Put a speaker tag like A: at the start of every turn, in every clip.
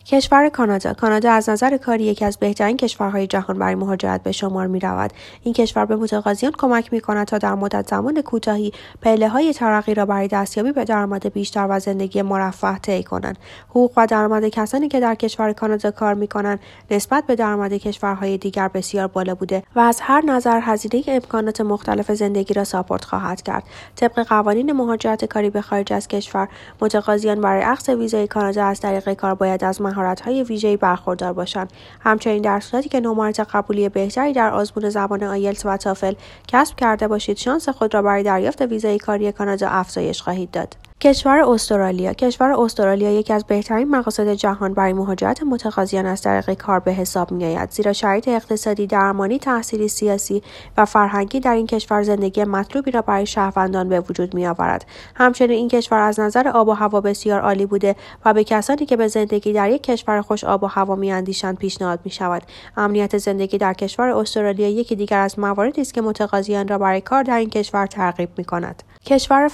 A: کشور کانادا از نظر کاری یکی از بهترین کشورهای جهان برای مهاجرت به شمار می‌رود. این کشور به متقاضیان کمک می‌کند تا در مدت زمان کوتاهی پله‌های ترقی را برای دستیابی به درآمد بیشتر و زندگی مرفه طی کنند. حقوق و درآمد کسانی که در کشور کانادا کار می‌کنند نسبت به درآمد کشورهای دیگر بسیار بالا بوده و از هر نظر هزینه امکانات مختلف زندگی را ساپورت خواهد کرد. طبق قوانین مهاجرت کاری به خارج از کشور، متقاضیان برای اخذ ویزای کانادا از طریق کار باید از مهارت‌های ویژه‌ای برخوردار باشند. همچنین در صورتی که نمرات قبولی بهتری در آزمون زبان آیلتس و تافل کسب کرده باشید، شانس خود را برای دریافت ویزای کاری کانادا افزایش خواهید داد. کشور استرالیا یکی از بهترین مقاصد جهان برای مهاجرت متقاضیان از طریق کار به حساب می‌آید، زیرا شرایط اقتصادی، درمانی، تحصیلی، سیاسی و فرهنگی در این کشور زندگی مطلوبی را برای شهروندان به وجود می‌آورد. همچنین این کشور از نظر آب و هوا بسیار عالی بوده و به کسانی که به زندگی در یک کشور خوش آب و هوا می‌اندیشند پیشنهاد می‌شود. امنیت زندگی در کشور استرالیا یکی دیگر از مواردی است که متقاضیان را برای کار در این کشور ترغیب می‌کند. کشور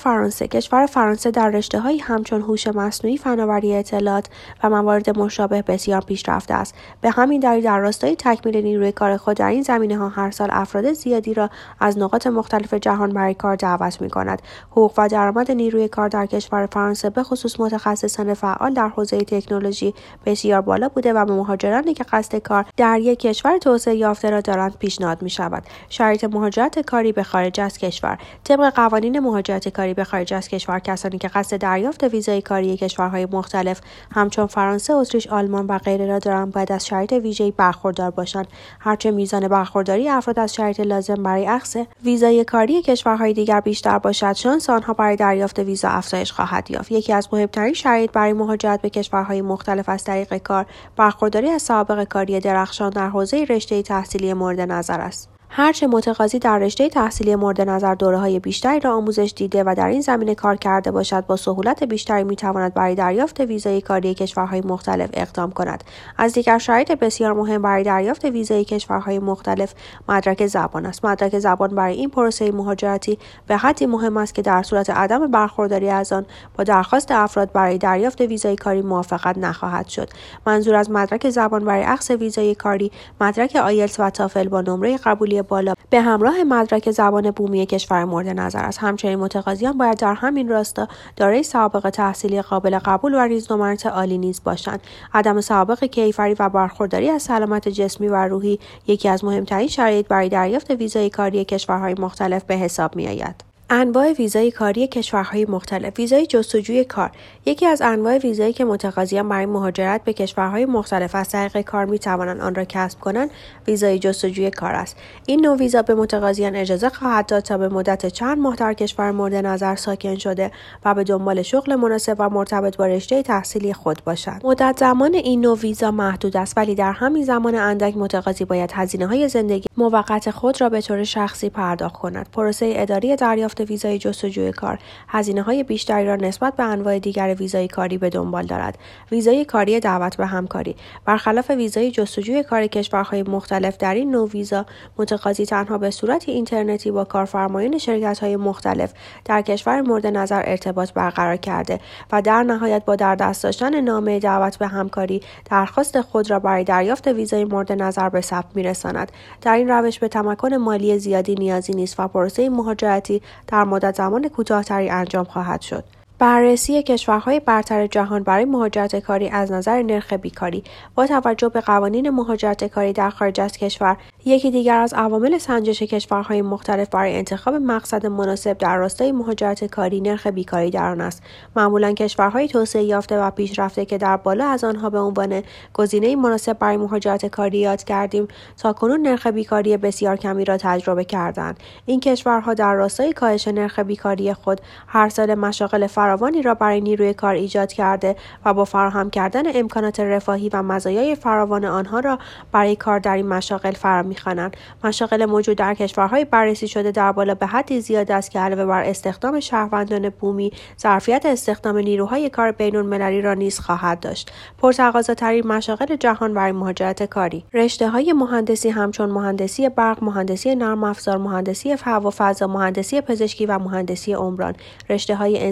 A: فرانسه در رشته‌هایی همچون هوش مصنوعی، فناوری اطلاعات و موارد مشابه بسیار پیشرفته است. به همین دلیل در راستای تکمیل نیروی کار خود در این زمینه‌ها هر سال افراد زیادی را از نقاط مختلف جهان برای کار دعوت می‌کند. حقوق و درآمد نیروی کار در کشور فرانسه به خصوص متخصصان فعال در حوزه تکنولوژی بسیار بالا بوده و به مهاجرانی که قصد کار در یک کشور توسعه یافته را دارند پیشنهاد می‌شود. شرایط مهاجرت کاری به خارج از کشور. طبق قوانین مهاجرت کاری به خارج از کشور، کسانی که قصد دریافت ویزای کاری کشورهای مختلف همچون فرانسه، اتریش، آلمان و غیره را دارند باید از شرایط ویژه‌ای برخوردار باشند. هرچه میزان برخورداری افراد از شرایط لازم برای اخذ ویزای کاری کشورهای دیگر بیشتر باشد، شانس آنها برای دریافت ویزا افزایش خواهد یافت. یکی از مهمترین شرایط برای مهاجرت به کشورهای مختلف از طریق کار، برخورداری از سوابق کاری درخشان در حوزه رشته تحصیلی مورد نظر است. هرچه متقاضی در رشته تحصیلی مورد نظر دوره‌های بیشتری را آموزش دیده و در این زمینه کار کرده باشد، با سهولت بیشتری می‌تواند برای دریافت ویزای کاری کشورهای مختلف اقدام کند. از دیگر شرایط بسیار مهم برای دریافت ویزای کشورهای مختلف مدرک زبان است. مدرک زبان برای این پروسه مهاجرتی به حدی مهم است که در صورت عدم برخورداری از آن با درخواست افراد برای دریافت ویزای کاری موافقت نخواهد شد. منظور از مدرک زبان برای اخذ ویزای کاری، مدرک آیلتس و تافل با نمره قبولی بالا به همراه مدرک زبان بومی کشور مورد نظر است. همچنین متقاضیان باید در همین راستا دارای سوابق تحصیلی قابل قبول و ریزنمرات عالی نیز باشند. عدم سوابق کیفری و برخورداری از سلامت جسمی و روحی یکی از مهمترین شرایط برای دریافت ویزای کاری کشورهای مختلف به حساب می‌آید. انواع ویزای کاری کشورهای مختلف. ویزای جستجوی کار یکی از انواع ویزایی که متقاضیان برای مهاجرت به کشورهای مختلف از طریق کار می‌توانند آن را کسب کنند، ویزای جستجوی کار است. این نوع ویزا به متقاضیان اجازه خواهد داد تا به مدت چند ماه در کشور مورد نظر ساکن شده و به دنبال شغل مناسب و مرتبط با رشته تحصیلی خود باشند. مدت زمان این نوع ویزا محدود است، ولی در همین زمان اندک متقاضی باید هزینه‌های زندگی موقت خود را به طور شخصی پرداخت کند. پروسه اداری دریافت ویزای جستجوی کار هزینه‌های بیشتری را نسبت به انواع دیگر ویزای کاری به دنبال دارد. ویزای کاری دعوت به همکاری. برخلاف ویزای جستجوی کار کشورهای مختلف، در این نوع ویزا متقاضی تنها به صورت اینترنتی با کارفرمایان شرکت‌های مختلف در کشور مورد نظر ارتباط برقرار کرده و در نهایت با در دست داشتن نامه دعوت به همکاری درخواست خود را برای دریافت ویزای مورد نظر به ثبت می‌رساند. در این روش به تمکن مالی زیادی نیازی نیست و پروسه مهاجرتی در مدت زمان کوتاه‌تری انجام خواهد شد. بررسی کشورهای برتر جهان برای مهاجرت کاری از نظر نرخ بیکاری. با توجه به قوانین مهاجرت کاری در خارج از کشور، یکی دیگر از عوامل سنجش کشورهای مختلف برای انتخاب مقصد مناسب در راستای مهاجرت کاری نرخ بیکاری در آن است. معمولاً کشورهای توسعه یافته و پیشرفته که در بالا از آنها به عنوان گزینه مناسب برای مهاجرت کاری یاد کردیم، تاکنون نرخ بیکاری بسیار کمی را تجربه کردند. این کشورها در راستای کاهش نرخ بیکاری خود هر سال مشاغل فراوانی را برای نیروی کار ایجاد کرده و با فراهم کردن امکانات رفاهی و مزایای فراوان آنها را برای کار در این مشاغل فرا می‌خوانند. مشاغل موجود در کشورهای بررسی شده در بالا به حدی زیاد است که علاوه بر استخدام شهروندان بومی، ظرفیت استخدام نیروهای کار بین‌المللی را نیز خواهد داشت. پرتقاضاترین مشاغل جهان برای مهاجرت کاری. رشته‌های مهندسی همچون مهندسی برق، مهندسی نرم افزار، مهندسی هوا و فضا، مهندسی پزشکی و مهندسی عمران. رشته‌های انسانی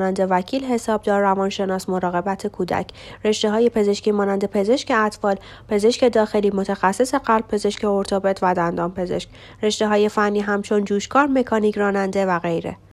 A: مانند وکیل، حسابدار، روانشناس، مراقبت کودک. رشته‌های پزشکی مانند پزشک اطفال، پزشک داخلی، متخصص قلب، پزشک ارتوپد و دندانپزشک. رشته‌های فنی همچون جوشکار، مکانیک، راننده و غیره.